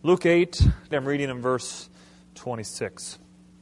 Luke 8, I'm reading in verse 26.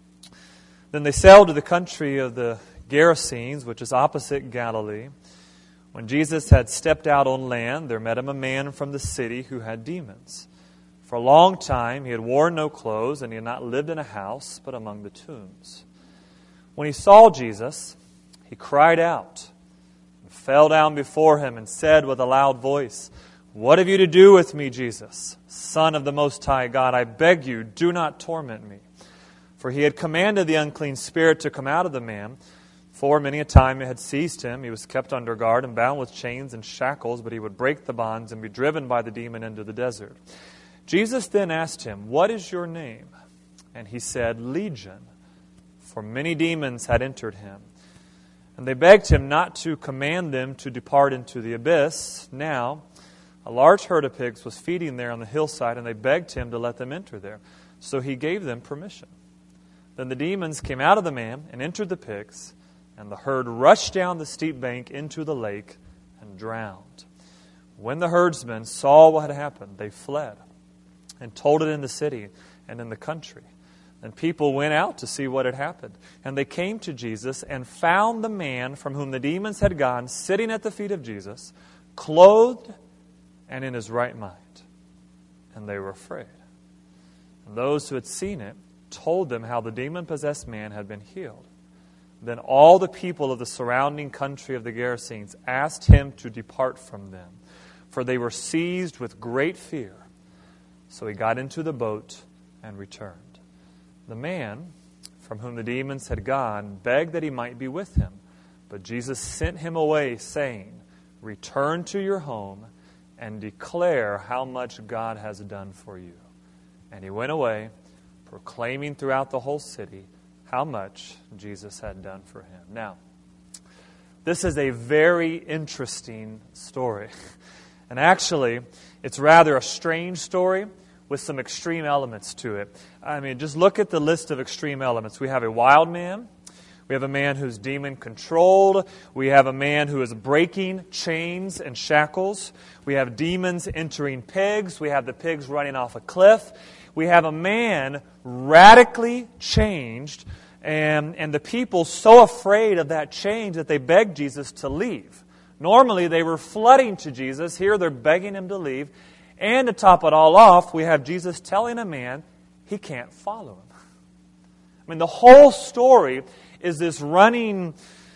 Then they sailed to the country of the Gerasenes, which is opposite Galilee. When Jesus had stepped out on land, there met him a man from the city who had demons. For a long time he had worn no clothes, and he had not lived in a house, but among the tombs. When he saw Jesus, he cried out and fell down before him and said with a loud voice, "What have you to do with me, Jesus, Son of the Most High God? I beg you, do not torment me." For he had commanded the unclean spirit to come out of the man. For many a time it had seized him. He was kept under guard and bound with chains and shackles, but he would break the bonds and be driven by the demon into the desert. Jesus then asked him, "What is your name?" And he said, "Legion," for many demons had entered him. And they begged him not to command them to depart into the abyss. Now, a large herd of pigs was feeding there on the hillside, and they begged him to let them enter there. So he gave them permission. Then the demons came out of the man and entered the pigs, and the herd rushed down the steep bank into the lake and drowned. When the herdsmen saw what had happened, they fled and told it in the city and in the country. And people went out to see what had happened. And they came to Jesus and found the man from whom the demons had gone sitting at the feet of Jesus, clothed and in his right mind. And they were afraid. And those who had seen it told them how the demon-possessed man had been healed. Then all the people of the surrounding country of the Gerasenes asked him to depart from them, for they were seized with great fear. So he got into the boat and returned. The man from whom the demons had gone begged that he might be with him, but Jesus sent him away, saying, "Return to your home and declare how much God has done for you." And he went away, proclaiming throughout the whole city how much Jesus had done for him. Now, this is a very interesting story. And actually, it's rather a strange story with some extreme elements to it. I mean, just look at the list of extreme elements. We have a wild man. We have a man who's demon-controlled. We have a man who is breaking chains and shackles. We have demons entering pigs. We have the pigs running off a cliff. We have a man radically changed, and the people so afraid of that change that they begged Jesus to leave. Normally, they were flooding to Jesus. Here, they're begging him to leave. And to top it all off, we have Jesus telling a man he can't follow him. I mean, the whole story is this running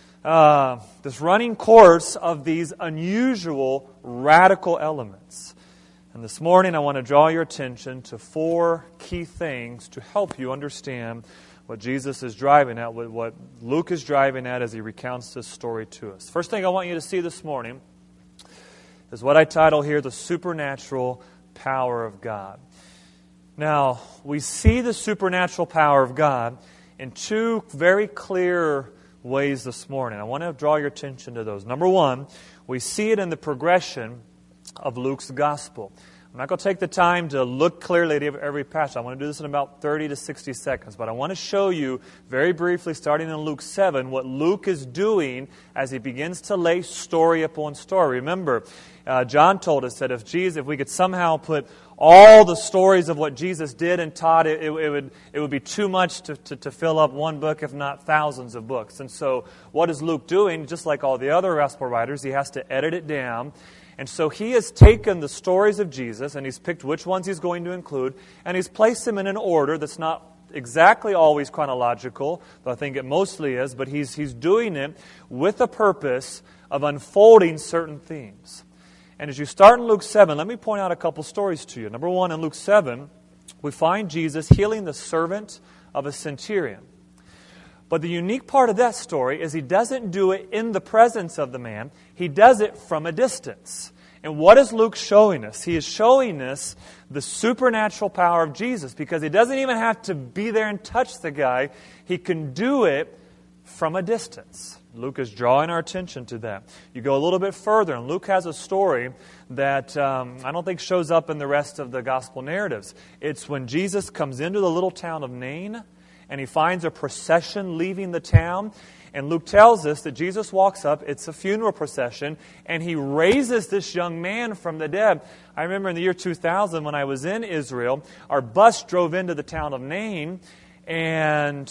course of these unusual, radical elements. And this morning I want to draw your attention to 4 key things to help you understand what Jesus is driving at, what Luke is driving at as he recounts this story to us. First thing I want you to see this morning is what I title here, the supernatural power of God. Now, we see the supernatural power of God in 2 very clear ways this morning. I want to draw your attention to those. Number 1, we see it in the progression of Luke's gospel. I'm not going to take the time to look clearly at every passage. I want to do this in about 30 to 60 seconds. But I want to show you very briefly, starting in Luke 7, what Luke is doing as he begins to lay story upon story. Remember, John told us that if we could somehow put all the stories of what Jesus did and taught, it would be too much to fill up one book, if not thousands of books. And so what is Luke doing? Just like all the other gospel writers, he has to edit it down. And so he has taken the stories of Jesus, and he's picked which ones he's going to include, and he's placed them in an order that's not exactly always chronological, though I think it mostly is, but he's doing it with a purpose of unfolding certain themes. And as you start in Luke 7, let me point out a couple stories to you. Number 1, in Luke 7, we find Jesus healing the servant of a centurion. But the unique part of that story is he doesn't do it in the presence of the man. He does it from a distance. And what is Luke showing us? He is showing us the supernatural power of Jesus, because he doesn't even have to be there and touch the guy. He can do it from a distance. Luke is drawing our attention to that. You go a little bit further, and Luke has a story that I don't think shows up in the rest of the gospel narratives. It's when Jesus comes into the little town of Nain, and he finds a procession leaving the town. And Luke tells us that Jesus walks up, it's a funeral procession, and he raises this young man from the dead. I remember in the year 2000 when I was in Israel, our bus drove into the town of Nain, and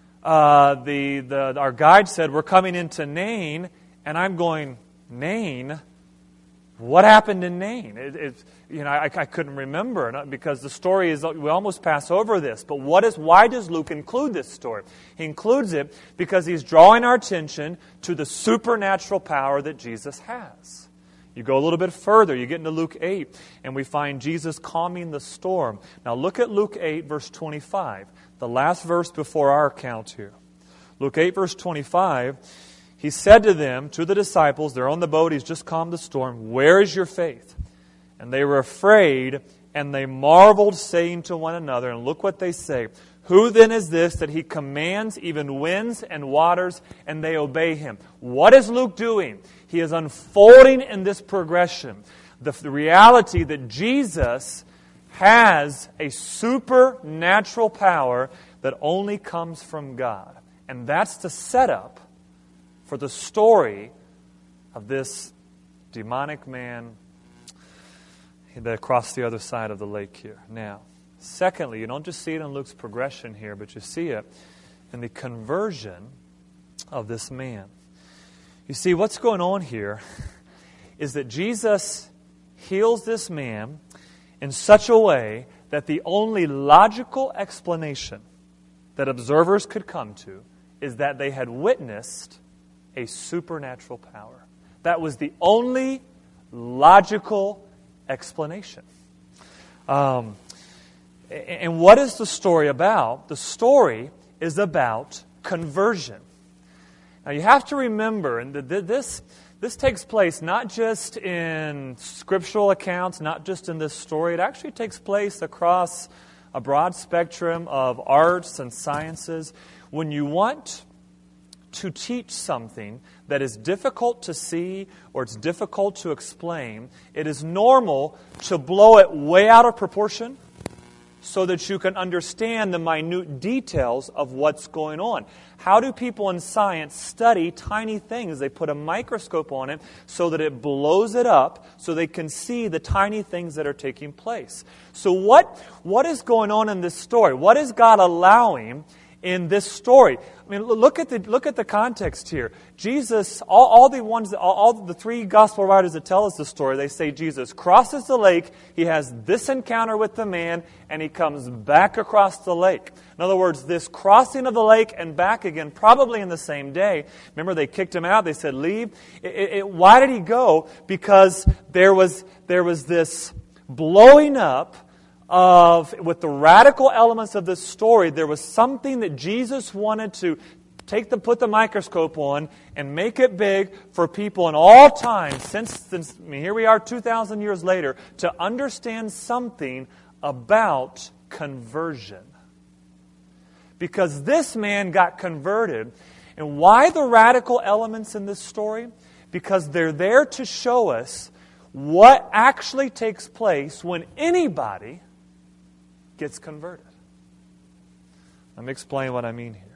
our guide said, "We're coming into Nain," and I'm going, "Nain? What happened in Nain?" I couldn't remember because the story is, we almost pass over this. But why does Luke include this story? He includes it because he's drawing our attention to the supernatural power that Jesus has. You go a little bit further, you get into Luke 8, and we find Jesus calming the storm. Now look at Luke 8, verse 25, the last verse before our account here. Luke 8, verse 25, he said to them, to the disciples, they're on the boat, he's just calmed the storm, "Where is your faith?" And they were afraid, and they marveled, saying to one another, and look what they say, "Who then is this that he commands even winds and waters, and they obey him?" What is Luke doing? He is unfolding in this progression the reality that Jesus has a supernatural power that only comes from God. And that's the setup for the story of this demonic man that crossed the other side of the lake here. Now, secondly, you don't just see it in Luke's progression here, but you see it in the conversion of this man. You see, what's going on here is that Jesus heals this man in such a way that the only logical explanation that observers could come to is that they had witnessed a supernatural power. That was the only logical explanation. And what is the story about? The story is about conversion. Now you have to remember, and this takes place not just in scriptural accounts, not just in this story. It actually takes place across a broad spectrum of arts and sciences. When you want to teach something that is difficult to see or it's difficult to explain, it is normal to blow it way out of proportion so that you can understand the minute details of what's going on. How do people in science study tiny things? They put a microscope on it so that it blows it up so they can see the tiny things that are taking place. So what is going on in this story? What is God allowing in this story? I mean, look at the context here. Jesus, all the three gospel writers that tell us the story, they say Jesus crosses the lake, he has this encounter with the man, and he comes back across the lake. In other words, this crossing of the lake and back again, probably in the same day. Remember, they kicked him out. They said, "Leave." Why did he go? Because there was this blowing up with the radical elements of this story. There was something that Jesus wanted to put the microscope on and make it big for people in all time, since here we are 2,000 years later, to understand something about conversion. Because this man got converted. And why the radical elements in this story? Because they're there to show us what actually takes place when anybody gets converted. Let me explain what I mean here.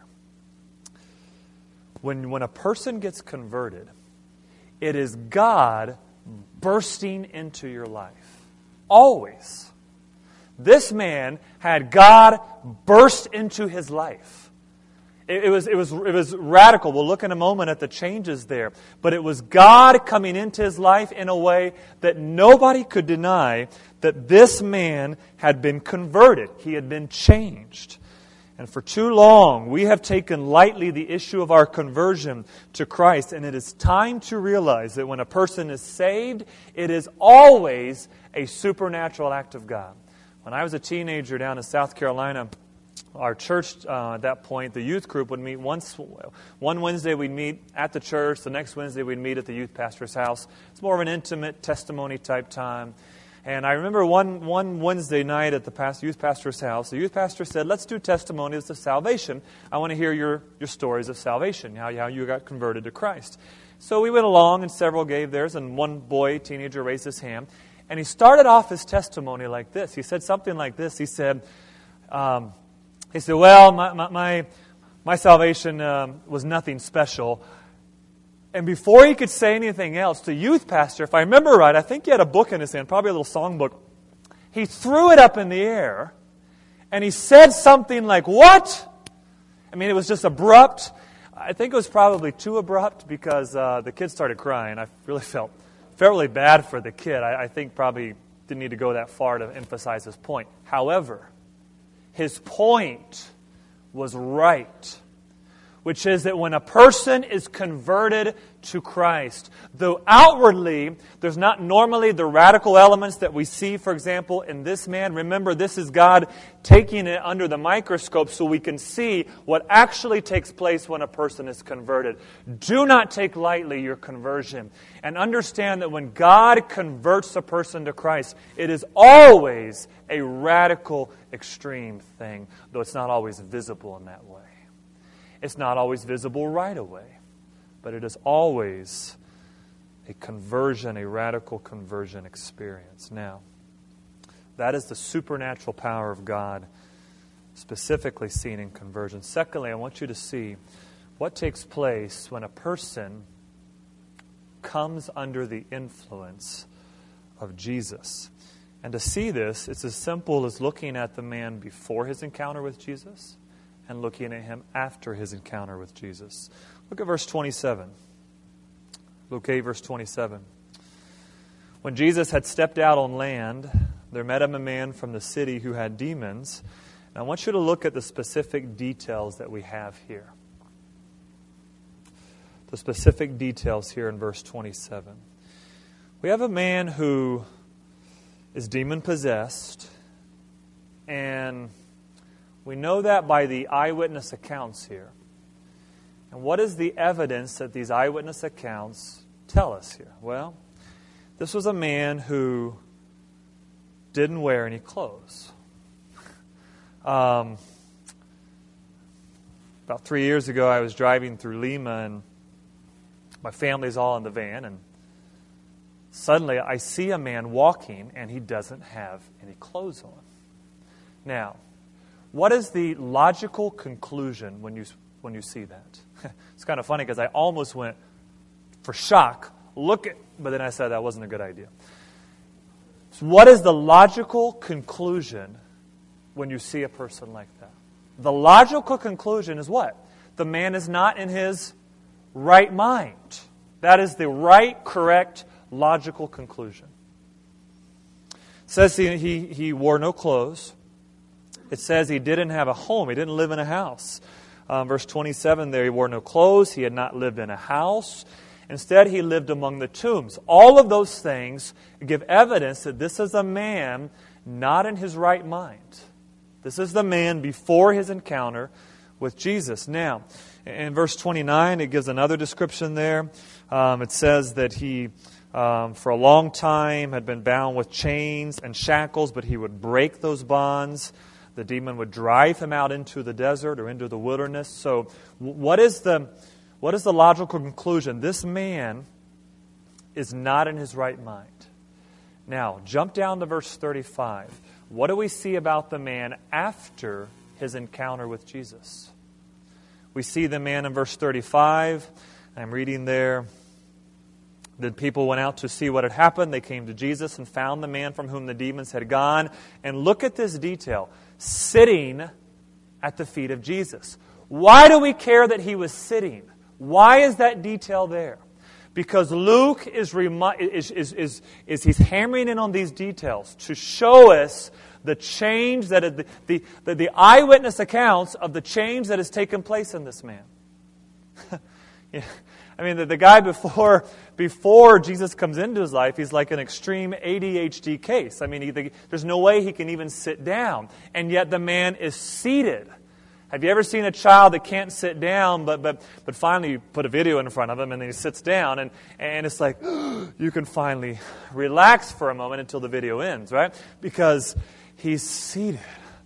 When a person gets converted, it is God bursting into your life. Always. This man had God burst into his life. It was radical. We'll look in a moment at the changes there. But it was God coming into his life in a way that nobody could deny that this man had been converted. He had been changed. And for too long, we have taken lightly the issue of our conversion to Christ. And it is time to realize that when a person is saved, it is always a supernatural act of God. When I was a teenager down in South Carolina, our church at that point, the youth group would meet one Wednesday we'd meet at the church, the next Wednesday we'd meet at the youth pastor's house. It's more of an intimate testimony type time. And I remember one Wednesday night at the youth pastor's house, the youth pastor said, "Let's do testimonies of salvation. I want to hear your stories of salvation, how you got converted to Christ." So we went along and several gave theirs, and one boy, teenager, raised his hand. And he started off his testimony like this. He said something like this. He said, He said, well, my salvation was nothing special. And before he could say anything else, the youth pastor, if I remember right, I think he had a book in his hand, probably a little songbook. He threw it up in the air, and he said something like, what? I mean, it was just abrupt. I think it was probably too abrupt because the kid started crying. I really felt really bad for the kid. I think probably didn't need to go that far to emphasize his point. However, his point was right, which is that when a person is converted to Christ, though outwardly there's not normally the radical elements that we see, for example, in this man. Remember, this is God taking it under the microscope so we can see what actually takes place when a person is converted. Do not take lightly your conversion. And understand that when God converts a person to Christ, it is always a radical, extreme thing, though it's not always visible in that way. It's not always visible right away, but it is always a conversion, a radical conversion experience. Now, that is the supernatural power of God, specifically seen in conversion. Secondly, I want you to see what takes place when a person comes under the influence of Jesus. And to see this, it's as simple as looking at the man before his encounter with Jesus and looking at him after his encounter with Jesus. Look at verse 27. Luke 8, verse 27. When Jesus had stepped out on land, there met him a man from the city who had demons. And I want you to look at the specific details that we have here. The specific details here in verse 27. We have a man who is demon-possessed, and we know that by the eyewitness accounts here. And what is the evidence that these eyewitness accounts tell us here? Well, this was a man who didn't wear any clothes. About 3 years ago, I was driving through Lima, and my family's all in the van, and suddenly I see a man walking, and he doesn't have any clothes on. Now, what is the logical conclusion when you see that? It's kind of funny because I almost went for shock. But then I said that wasn't a good idea. So what is the logical conclusion when you see a person like that? The logical conclusion is what? The man is not in his right mind. That is the right, correct, logical conclusion. It says he wore no clothes. It says he didn't have a home. He didn't live in a house. Verse 27 there, he wore no clothes. He had not lived in a house. Instead, he lived among the tombs. All of those things give evidence that this is a man not in his right mind. This is the man before his encounter with Jesus. Now, in verse 29, it gives another description there. It says that he, for a long time, had been bound with chains and shackles, but he would break those bonds. The demon would drive him out into the desert or into the wilderness. So what is the logical conclusion? This man is not in his right mind. Now, jump down to verse 35. What do we see about the man after his encounter with Jesus? We see the man in verse 35. I'm reading there. The people went out to see what had happened. They came to Jesus and found the man from whom the demons had gone. And look at this detail. Sitting at the feet of Jesus. Why do we care that he was sitting? Why is that detail there? Because Luke is he's hammering in on these details to show us the change that the eyewitness accounts of the change that has taken place in this man. Yeah. I mean, the guy before Jesus comes into his life, he's like an extreme ADHD case. I mean, there's no way he can even sit down. And yet the man is seated. Have you ever seen a child that can't sit down, but finally you put a video in front of him and then he sits down and it's like, you can finally relax for a moment until the video ends, right? Because he's seated.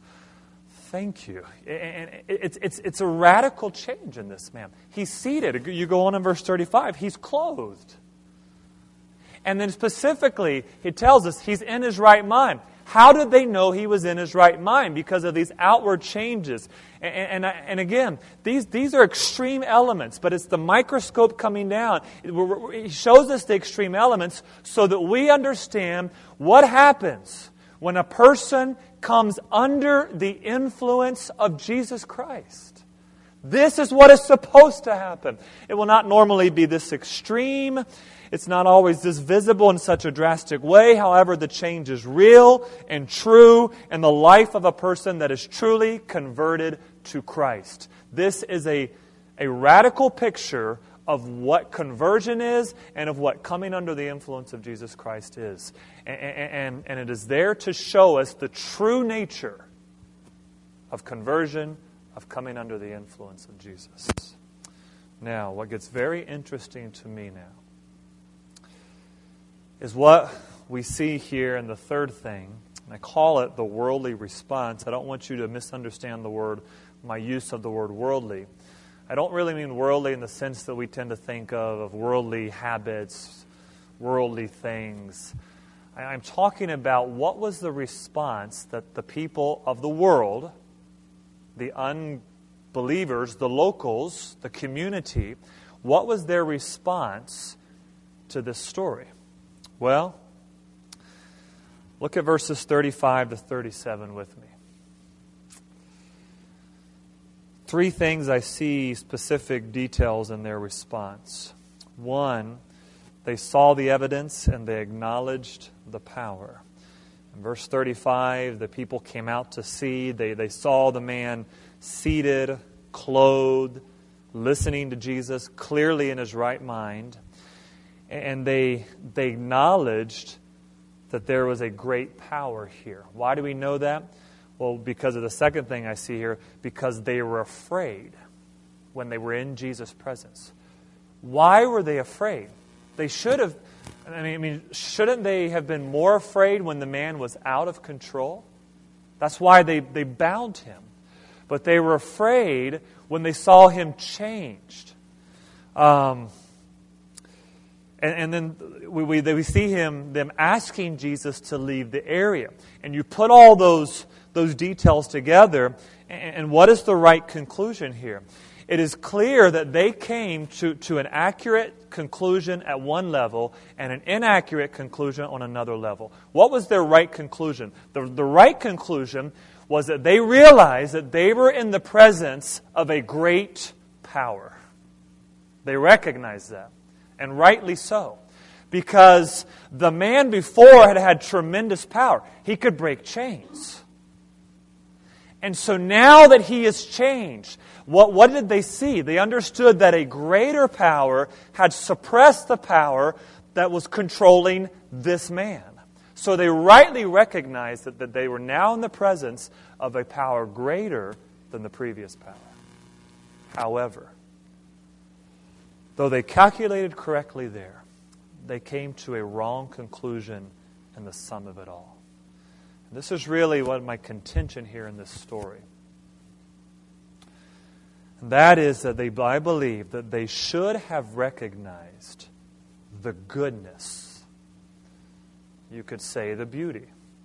Thank you. And it's a radical change in this man. He's seated. You go on in verse 35. He's clothed. And then specifically, he tells us he's in his right mind. How did they know he was in his right mind? Because of these outward changes. And again, these are extreme elements, but it's the microscope coming down. He shows us the extreme elements so that we understand what happens when a person comes under the influence of Jesus Christ. This is what is supposed to happen. It will not normally be this extreme. It's not always this visible in such a drastic way. However, the change is real and true in the life of a person that is truly converted to Christ. This is a radical picture of what conversion is and of what coming under the influence of Jesus Christ is. And it is there to show us the true nature of conversion, of coming under the influence of Jesus. Now, what gets very interesting to me now is what we see here in the third thing. And I call it the worldly response. I don't want you to misunderstand my use of the word worldly. I don't really mean worldly in the sense that we tend to think of worldly habits, worldly things. I'm talking about what was the response that the people of the world, the unbelievers, the locals, the community, what was their response to this story? Well, look at verses 35 to 37 with me. Three things I see specific details in their response. One, they saw the evidence and they acknowledged the power. In verse 35, the people came out to see. They saw the man seated, clothed, listening to Jesus, clearly in his right mind. And they acknowledged that there was a great power here. Why do we know that? Well, because of the second thing I see here, because they were afraid when they were in Jesus' presence. Why were they afraid? They should have, shouldn't they have been more afraid when the man was out of control? That's why they bound him. But they were afraid when they saw him changed. And then we see them asking Jesus to leave the area. And you put all those details together, and what is the right conclusion here? It is clear that they came to an accurate conclusion at one level and an inaccurate conclusion on another level. What was their right conclusion? The right conclusion was that they realized that they were in the presence of a great power. They recognized that, and rightly so. Because the man before had tremendous power. He could break chains. And so now that he is changed, what did they see? They understood that a greater power had suppressed the power that was controlling this man. So they rightly recognized that they were now in the presence of a power greater than the previous power. However, though they calculated correctly there, they came to a wrong conclusion in the sum of it all. And this is really what my contention here in this story. And that is that I believe that they should have recognized the goodness, you could say the beauty,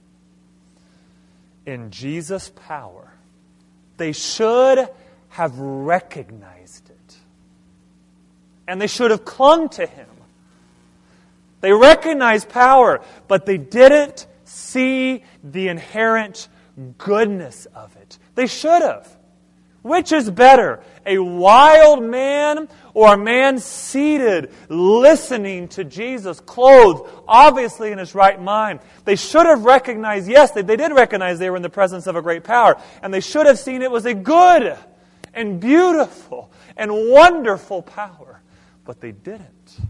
in Jesus' power. They should have recognized it. And they should have clung to Him. They recognized power, but they didn't see the inherent goodness of it. They should have. Which is better, a wild man or a man seated, listening to Jesus, clothed, obviously in his right mind? They should have recognized, yes, they did recognize they were in the presence of a great power, and they should have seen it was a good and beautiful and wonderful power, but they didn't.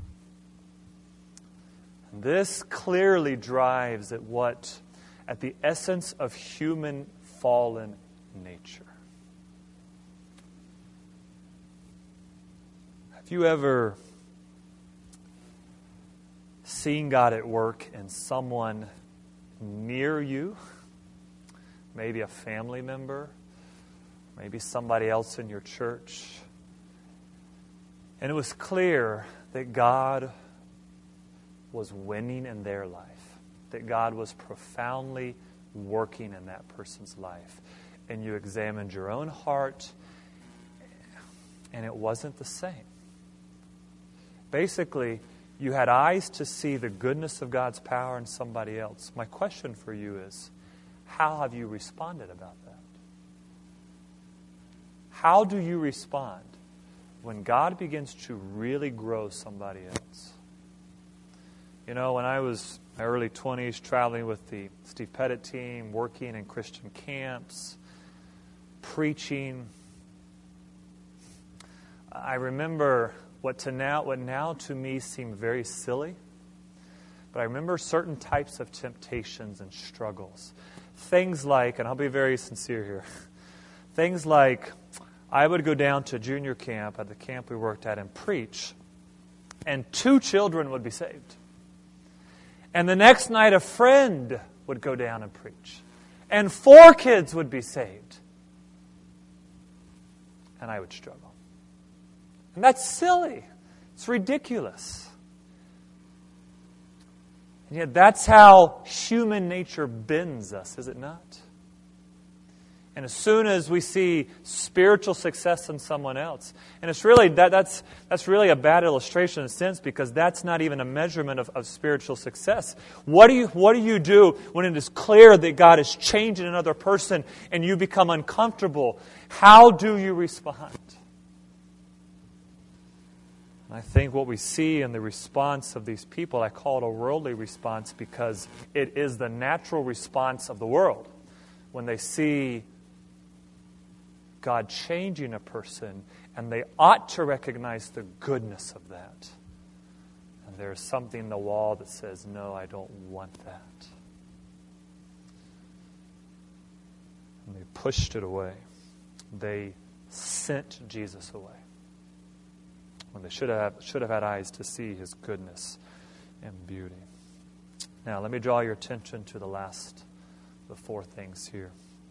This clearly drives at the essence of human fallen nature. Have you ever seen God at work in someone near you? Maybe a family member, maybe somebody else in your church. And it was clear that God was winning in their life, that God was profoundly working in that person's life. And you examined your own heart, and it wasn't the same. Basically, you had eyes to see the goodness of God's power in somebody else. My question for you is, how have you responded about that? How do you respond when God begins to really grow somebody else? You know, when I was in my early 20s, traveling with the Steve Pettit team, working in Christian camps, preaching, I remember what now to me seemed very silly, but I remember certain types of temptations and struggles. Things like, and I'll be very sincere here, things like I would go down to junior camp at the camp we worked at and preach, and 2 children would be saved. And the next night a friend would go down and preach, and 4 kids would be saved. And I would struggle. And that's silly. It's ridiculous. And yet that's how human nature bends us, is it not? And as soon as we see spiritual success in someone else, and it's really that's really a bad illustration in a sense, because that's not even a measurement of spiritual success. What do you do when it is clear that God is changing another person and you become uncomfortable? How do you respond? I think what we see in the response of these people, I call it a worldly response because it is the natural response of the world. When they see God changing a person, and they ought to recognize the goodness of that. And there's something in the wall that says, no, I don't want that. And they pushed it away. They sent Jesus away, when they should have had eyes to see His goodness and beauty. Now, let me draw your attention to the 4 things here.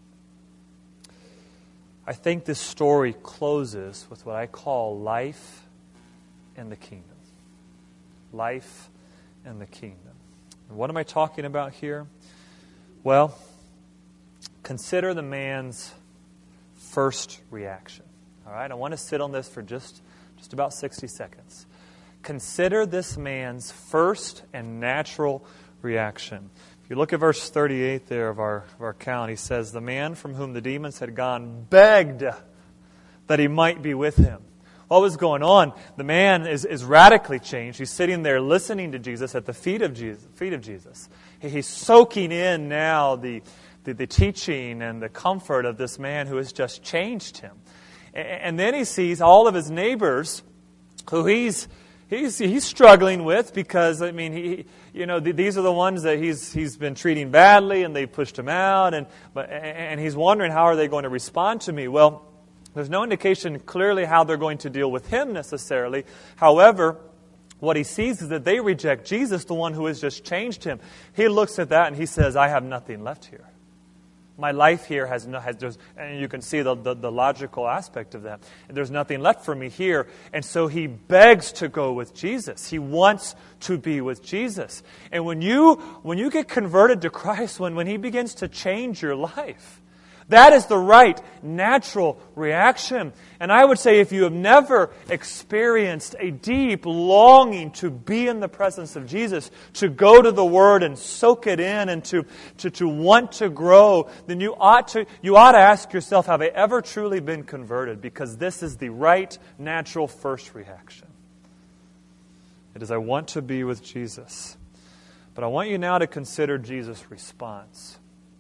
I think this story closes with what I call life in the kingdom. Life in the kingdom. And what am I talking about here? Well, consider the man's first reaction. All right, I want to sit on this for just about 60 seconds. Consider this man's first and natural reaction. If you look at verse 38 there of our account, he says, the man from whom the demons had gone begged that he might be with him. What was going on? The man is radically changed. He's sitting there listening to Jesus at the feet of Jesus. He's soaking in now the teaching and the comfort of this man who has just changed him. And then he sees all of his neighbors who he's struggling with, because these are the ones that he's been treating badly, and they pushed him out, and he's wondering, how are they going to respond to me? Well, there's no indication clearly how they're going to deal with him necessarily. However, what he sees is that they reject Jesus, the one who has just changed him. He looks at that and he says, I have nothing left here. My life here has and you can see the logical aspect of that. There's nothing left for me here. And so he begs to go with Jesus. He wants to be with Jesus. And when you get converted to Christ, when He begins to change your life, that is the right, natural reaction. And I would say, if you have never experienced a deep longing to be in the presence of Jesus, to go to the Word and soak it in, and to want to grow, then you ought to ask yourself, have I ever truly been converted? Because this is the right, natural first reaction. It is, I want to be with Jesus. But I want you now to consider Jesus' response.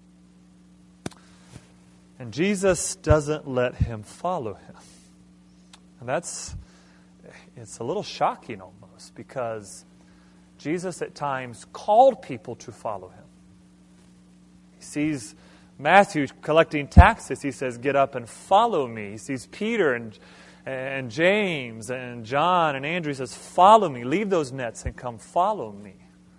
And Jesus doesn't let him follow him. And it's a little shocking almost, because Jesus at times called people to follow him. He sees Matthew collecting taxes. He says, get up and follow me. He sees Peter and James and John and Andrew. He says, follow me. Leave those nets and come follow me.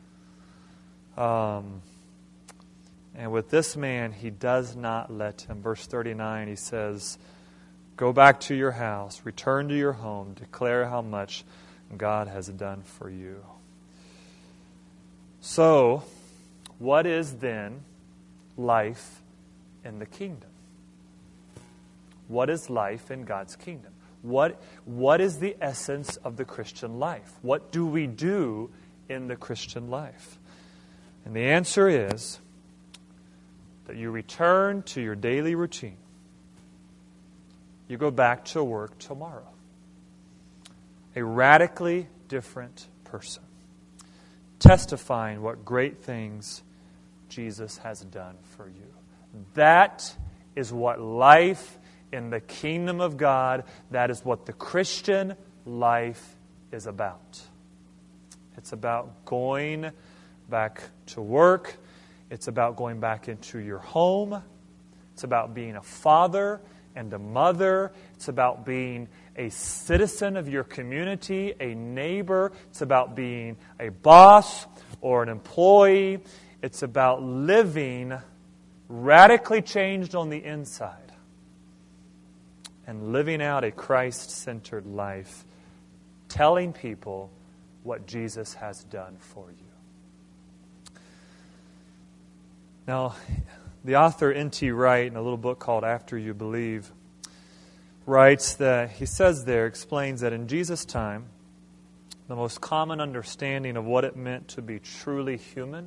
And with this man, he does not let him. Verse 39, he says, go back to your house, return to your home, declare how much God has done for you. So, what is then life in the kingdom? What is life in God's kingdom? What is the essence of the Christian life? What do we do in the Christian life? And the answer is that you return to your daily routine. You go back to work tomorrow. A radically different person, testifying what great things Jesus has done for you. That is what life in the kingdom of God, that is what the Christian life is about. It's about going back to work. It's about going back into your home. It's about being a father and a mother. It's about being a citizen of your community, a neighbor. It's about being a boss or an employee. It's about living radically changed on the inside and living out a Christ-centered life, telling people what Jesus has done for you. Now, the author N.T. Wright, in a little book called After You Believe, writes that, he says there, explains that in Jesus' time, the most common understanding of what it meant to be truly human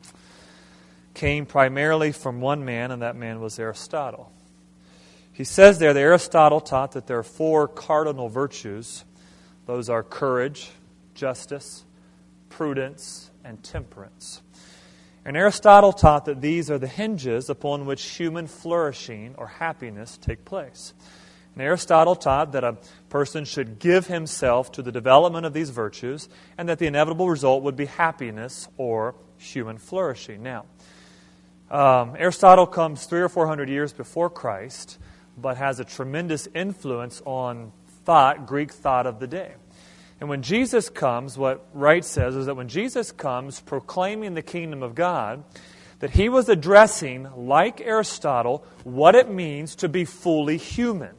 came primarily from one man, and that man was Aristotle. He says there that Aristotle taught that there are 4 cardinal virtues. Those are courage, justice, prudence, and temperance. And Aristotle taught that these are the hinges upon which human flourishing or happiness take place. And Aristotle taught that a person should give himself to the development of these virtues and that the inevitable result would be happiness or human flourishing. Now, Aristotle comes 300 or 400 years before Christ, but has a tremendous influence on thought, Greek thought of the day. And when Jesus comes, what Wright says is that when Jesus comes proclaiming the kingdom of God, that he was addressing, like Aristotle, what it means to be fully human.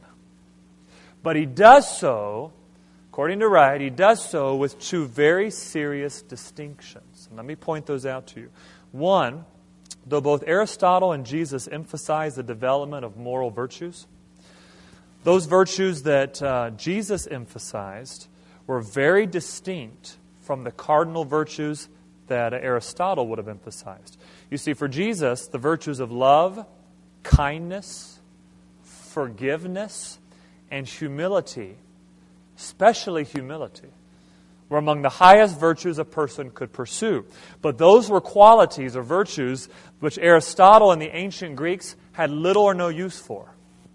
But he does so, according to Wright, he does so with 2 very serious distinctions. And let me point those out to you. One, though both Aristotle and Jesus emphasize the development of moral virtues, those virtues that Jesus emphasized were very distinct from the cardinal virtues that Aristotle would have emphasized. You see, for Jesus, the virtues of love, kindness, forgiveness, and humility, especially humility, were among the highest virtues a person could pursue. But those were qualities or virtues which Aristotle and the ancient Greeks had little or no use for.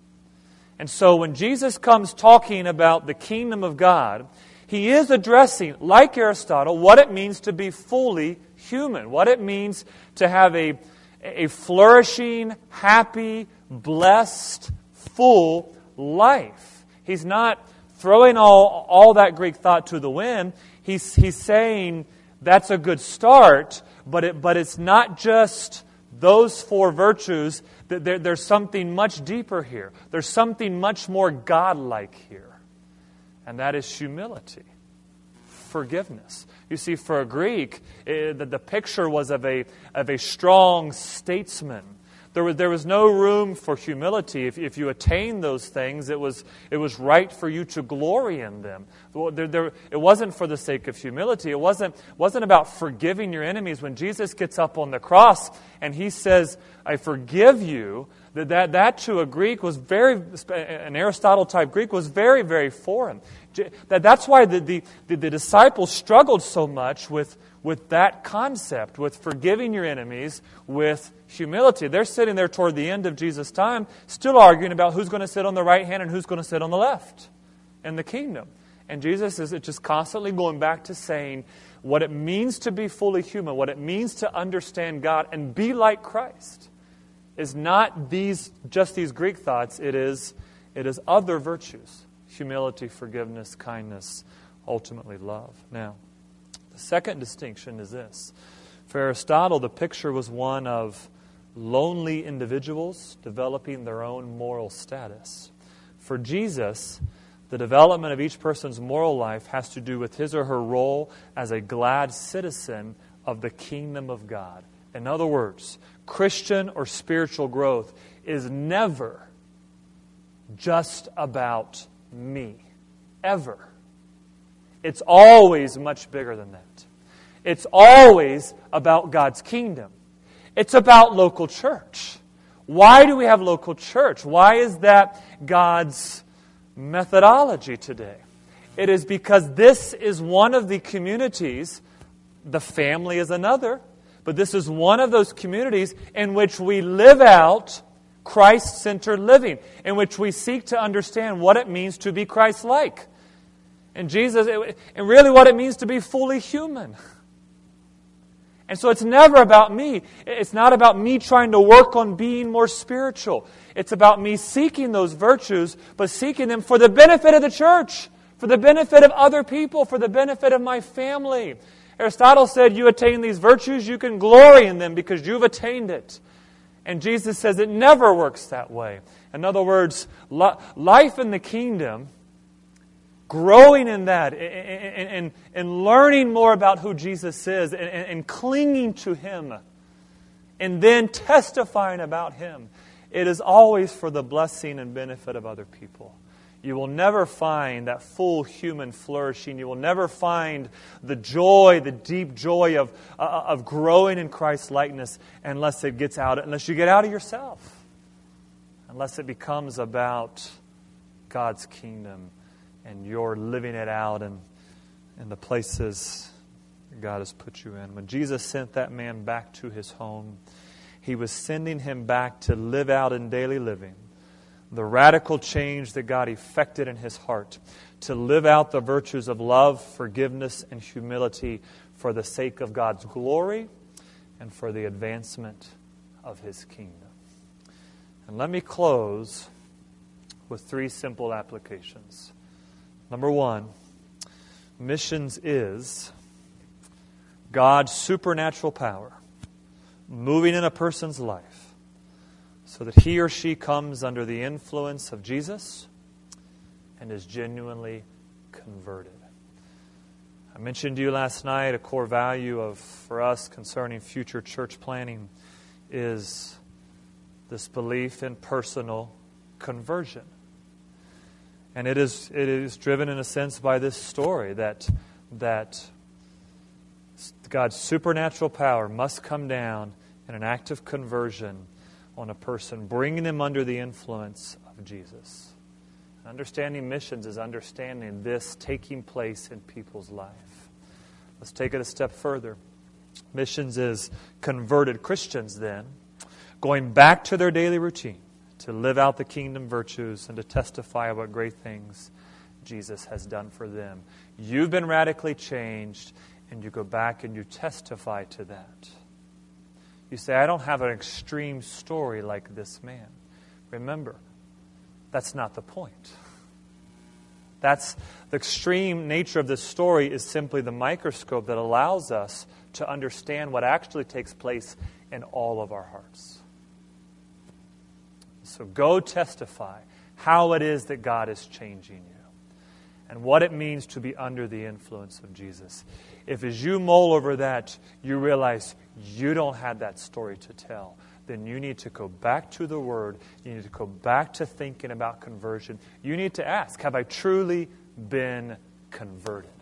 And so when Jesus comes talking about the kingdom of God, he is addressing, like Aristotle, what it means to be fully human, what it means to have a flourishing, happy, blessed, full life. He's not throwing all that Greek thought to the wind. He's saying that's a good start, but it's not just those 4 virtues. There's something much deeper here. There's something much more godlike here. And that is humility, forgiveness. You see, for a Greek, the picture was of a strong statesman. There was no room for humility. If you attained those things, it was right for you to glory in them. It wasn't for the sake of humility. It wasn't about forgiving your enemies. When Jesus gets up on the cross and he says, "I forgive you," that to a Greek was an Aristotle type Greek was very, very foreign. That's why the disciples struggled so much with that concept, with forgiving your enemies, with humility. They're sitting there toward the end of Jesus' time, still arguing about who's going to sit on the right hand and who's going to sit on the left in the kingdom. And Jesus is just constantly going back to saying what it means to be fully human, what it means to understand God and be like Christ, is not just these Greek thoughts. It is other virtues: humility, forgiveness, kindness, ultimately love. Now, the second distinction is this. For Aristotle, the picture was one of lonely individuals developing their own moral status. For Jesus, the development of each person's moral life has to do with his or her role as a glad citizen of the kingdom of God, In other words, Christian or spiritual growth is never just about me. Ever. It's always much bigger than that. It's always about God's kingdom. It's about local church. Why do we have local church? Why is that God's methodology today? It is because this is one of the communities, the family is another, but this is one of those communities in which we live out Christ-centered living, in which we seek to understand what it means to be Christ-like. And really what it means to be fully human. And so it's never about me. It's not about me trying to work on being more spiritual. It's about me seeking those virtues, but seeking them for the benefit of the church, for the benefit of other people, for the benefit of my family. Aristotle said, you attain these virtues, you can glory in them because you've attained it. And Jesus says it never works that way. In other words, life in the kingdom, growing in that and learning more about who Jesus is and clinging to Him and then testifying about Him, it is always for the blessing and benefit of other people. You will never find that full human flourishing. You will never find the joy, the deep joy of growing in Christ's likeness unless you get out of yourself. Unless it becomes about God's kingdom and you're living it out in the places God has put you in. When Jesus sent that man back to his home, He was sending him back to live out in daily living the radical change that God effected in his heart, to live out the virtues of love, forgiveness, and humility for the sake of God's glory and for the advancement of His kingdom. And let me close with 3 simple applications. Number 1, missions is God's supernatural power moving in a person's life so that he or she comes under the influence of Jesus and is genuinely converted. I mentioned to you last night a core value for us concerning future church planning is this belief in personal conversion. And it is driven in a sense by this story that God's supernatural power must come down in an act of conversion on a person, bringing them under the influence of Jesus. Understanding missions is understanding this taking place in people's life. Let's take it a step further. Missions is converted Christians then, going back to their daily routine to live out the kingdom virtues and to testify what great things Jesus has done for them. You've been radically changed, and you go back and you testify to that. You say, I don't have an extreme story like this man. Remember, that's not the point. That's the extreme nature of this story is simply the microscope that allows us to understand what actually takes place in all of our hearts. So go testify how it is that God is changing you and what it means to be under the influence of Jesus. If as you mull over that, you realize you don't have that story to tell, then you need to go back to the Word. You need to go back to thinking about conversion. You need to ask, have I truly been converted?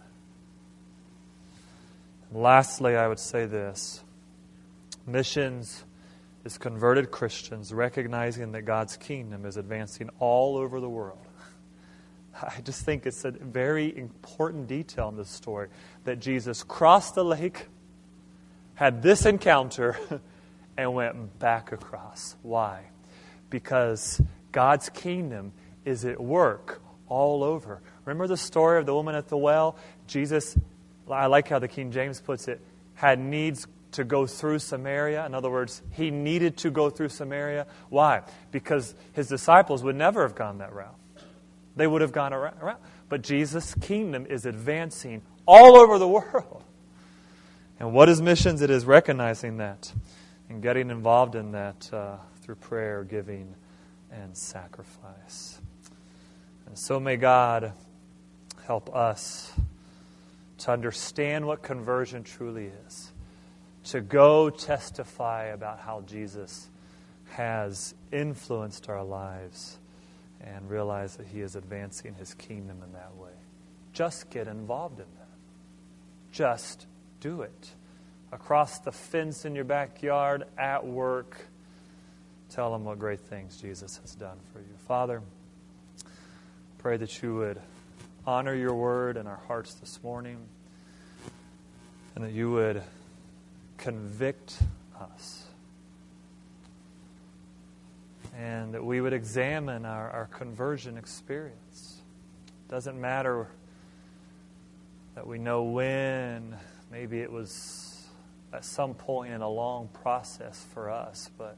And lastly, I would say this. Missions is converted Christians recognizing that God's kingdom is advancing all over the world. I just think it's a very important detail in this story that Jesus crossed the lake, had this encounter, and went back across. Why? Because God's kingdom is at work all over. Remember the story of the woman at the well? Jesus, I like how the King James puts it, had needs to go through Samaria. In other words, He needed to go through Samaria. Why? Because His disciples would never have gone that route. They would have gone around. But Jesus' kingdom is advancing all over the world. And what is missions? It is recognizing that and getting involved in that through prayer, giving, and sacrifice. And so may God help us to understand what conversion truly is, to go testify about how Jesus has influenced our lives and realize that He is advancing His kingdom in that way. Just get involved in that. Just do it. Across the fence in your backyard, at work, tell them what great things Jesus has done for you. Father, pray that you would honor your word in our hearts this morning, and that you would convict us, and that we would examine our conversion experience. It doesn't matter that we know when, maybe it was at some point in a long process for us, but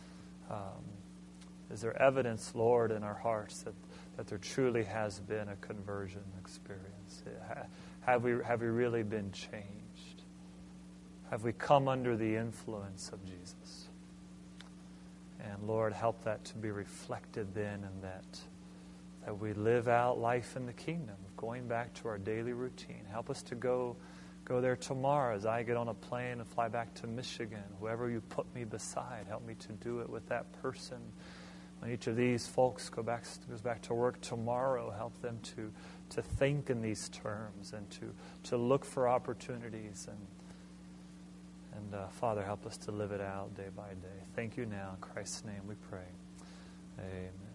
is there evidence, Lord, in our hearts that there truly has been a conversion experience? Have we really been changed? Have we come under the influence of Jesus? And Lord, help that to be reflected then in that we live out life in the kingdom, going back to our daily routine. Help us to go there tomorrow as I get on a plane and fly back to Michigan. Whoever you put me beside, help me to do it with that person. When each of these folks goes back to work tomorrow, help them to think in these terms and to look for opportunities. And Father, help us to live it out day by day. Thank you now. In Christ's name we pray. Amen.